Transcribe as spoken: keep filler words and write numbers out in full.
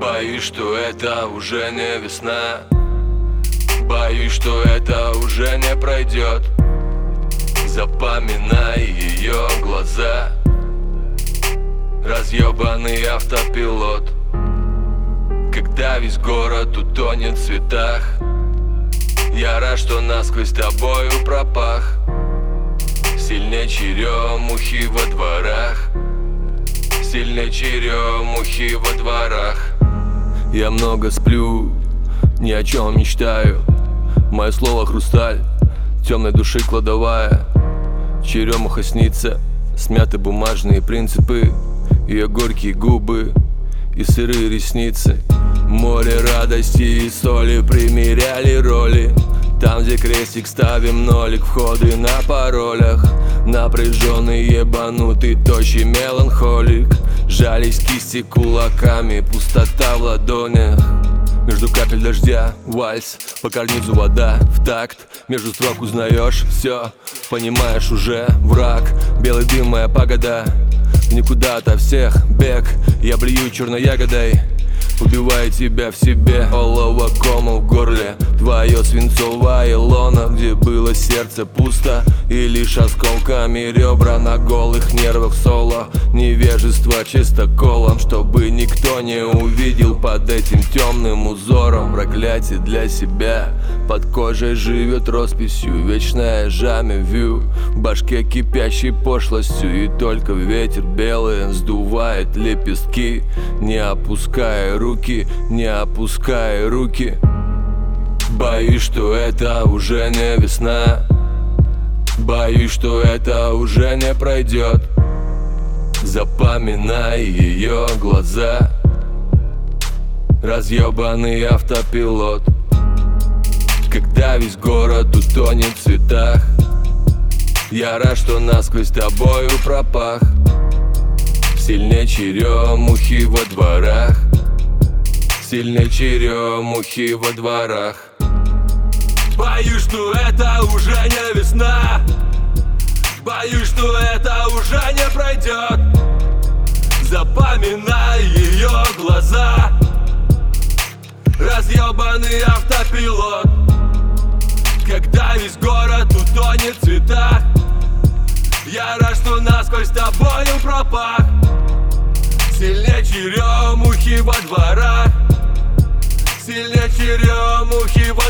Боюсь, что это уже не весна. Боюсь, что это уже не пройдет. Запоминай ее глаза. Разъебанный автопилот. Когда весь город утонет в цветах, я рад, что насквозь тобою пропах. Сильнее черемухи во дворах. Сильнее черемухи во дворах. Я много сплю, ни о чем мечтаю. Мое слово хрусталь, темной души кладовая. Черемуха снится, смяты бумажные принципы. Ее горькие губы и сырые ресницы. Море радости и соли примеряли роли. Там, где крестик, ставим нолик, входы на паролях. Напряженный, ебанутый, тощий меланхолик. Жались кисти кулаками, пустота в ладонях. Между капель дождя вальс, по карнизу вода в такт. Между строк узнаешь все, понимаешь уже враг. Белый дым, моя пагода, никуда ото всех бег. Я блюю черной ягодой, убивая тебя в себе. Олово кома в горле, твое свинцовая лона, где было сердце пусто и лишь осколками ребра. На голых нервах соло, невежество чистоколом, чтобы никто не увидел под этим темным узором. Проклятие для себя, под кожей живет росписью вечная жаме вью. В башке кипящей пошлостью, и только ветер белый сдувает лепестки. Не опуская руки, не опуская руки. Боюсь, что это уже не весна. Боюсь, что это уже не пройдет. Запоминай ее глаза. Разъебанный автопилот. Когда весь город утонет в цветах, я рад, что насквозь тобою пропах. Сильнее черемухи во дворах. Сильнее черемухи во дворах. Боюсь, что это уже не весна. Боюсь, что это уже не пройдет. Запоминай ее глаза. Разъебанный автопилот. Когда весь город утонет в цветах, я рад, что насквозь тобою пропах. Сильнее черемухи во дворах. Сильнее черемухи во